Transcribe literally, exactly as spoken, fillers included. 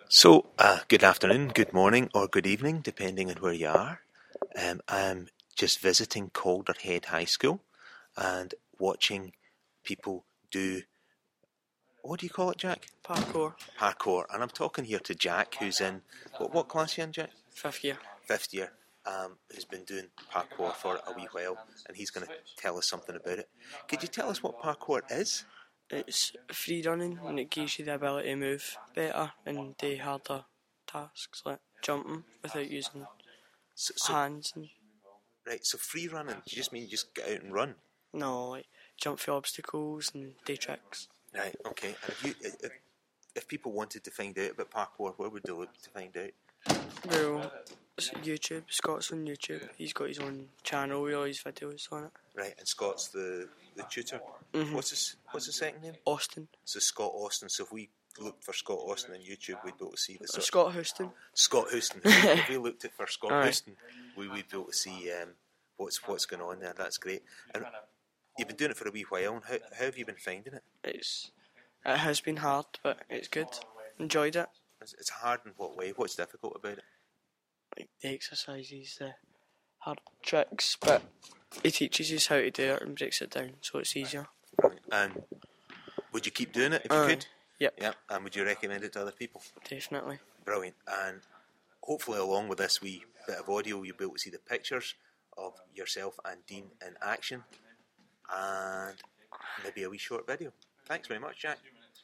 So, uh, good afternoon, good morning, or good evening, depending on where you are. Um, I'm just visiting Calderhead High School and watching people do, what do you call it, Jack? Parkour. Parkour. And I'm talking here to Jack, who's in, what, what class are you in, Jack? Fifth year. Fifth year, um, who's been doing parkour for a wee while, and he's going to tell us something about it. Could you tell us what parkour is? It's free running and it gives you the ability to move better and do harder tasks like jumping without using So, so hands. And right, so free running, do you just mean you just get out and run? no, like jump through obstacles and do tricks. Right, okay. And if, you, if, if people wanted to find out about parkour, where would they look to find out? Well, it's YouTube. Scott's on YouTube. He's got his own channel with all his videos on it. Right, and Scott's the, the tutor. Mhm. What's his What's his second name? Austin. So Scott Austin. So if we looked for Scott Austin on YouTube, we'd be able to see the Uh, sort Scott Houston. Scott Houston. If we looked at for Scott Aye. Houston, we would be able to see um, what's what's going on there. That's great. And you've been doing it for a wee while. And how how have you been finding it? It's it has been hard, but it's good. Enjoyed it. It's, it's hard in what way? What's difficult about it? Like the exercises, the hard tricks, but he teaches us how to do it and breaks it down so it's easier. And would you keep doing it if you Aye. could? Yep, Yeah. And would you recommend it to other people? definitely. Brilliant. And hopefully along with this wee bit of audio you'll be able to see the pictures of yourself and Dean in action and maybe a wee short video. Thanks very much, Jack.